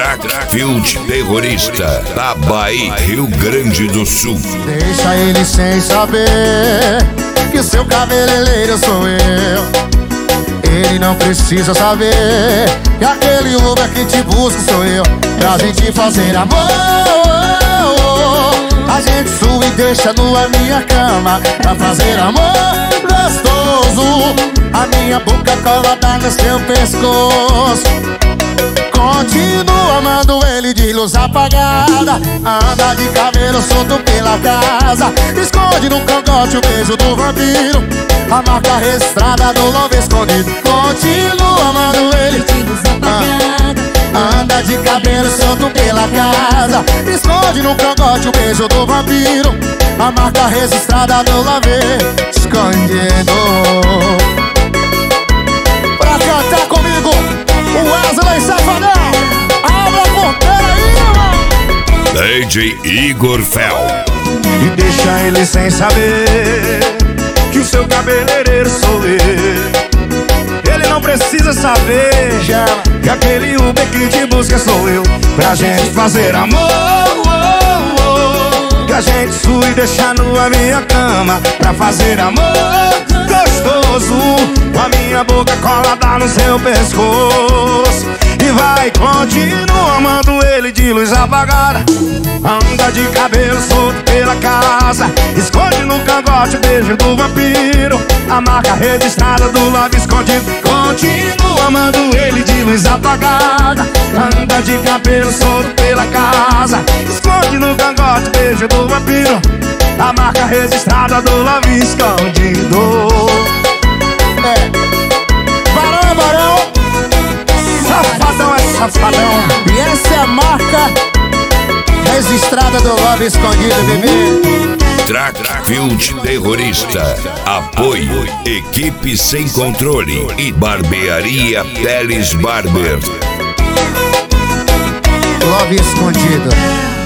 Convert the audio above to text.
Trackfield terrorista da Bahia, Rio Grande do Sul. Deixa ele sem saber que o seu cabeleireiro sou eu. Ele não precisa saber que aquele Uber que te busca sou eu. Pra gente fazer amor, a gente sua e deixa nua minha cama. Pra fazer amor gostoso, a minha boca colada no seu pescoço. Continua amando ele de luz apagada, anda de cabelo solto pela casa, esconde no cangote o beijo do vampiro, a marca registrada do love escondido. Continua amando ele de luz apagada, anda de cabelo solto pela casa, esconde no cangote o beijo do vampiro, a marca registrada do love escondido. Pra cantar comigo, o Wesley Safadão, abre a porteira aí, mano. DJ Igor Fel. E deixa ele sem saber que o seu cabeleireiro sou eu. Ele não precisa saber que aquele Uber que te busca sou eu. Pra gente fazer amor, que a gente sua e deixar nua minha cama. Pra fazer amor gostoso, com a minha boca colada no seu pescoço. E vai, continua amando ele de luz apagada, anda de cabelo solto pela casa, esconde no cangote o beijo do vampiro, a marca registrada do love escondido. Continua amando ele de luz apagada, anda de cabelo solto pela casa, esconde no cangote o beijo do vampiro, a marca registrada do love escondido. Barão é barão, Safadão é safadão. e essa é a marca registrada do love escondido, bebê. Trackfield terrorista. Apoio Equipe Sem Controle e Barbearia Teles Barber. Love escondido.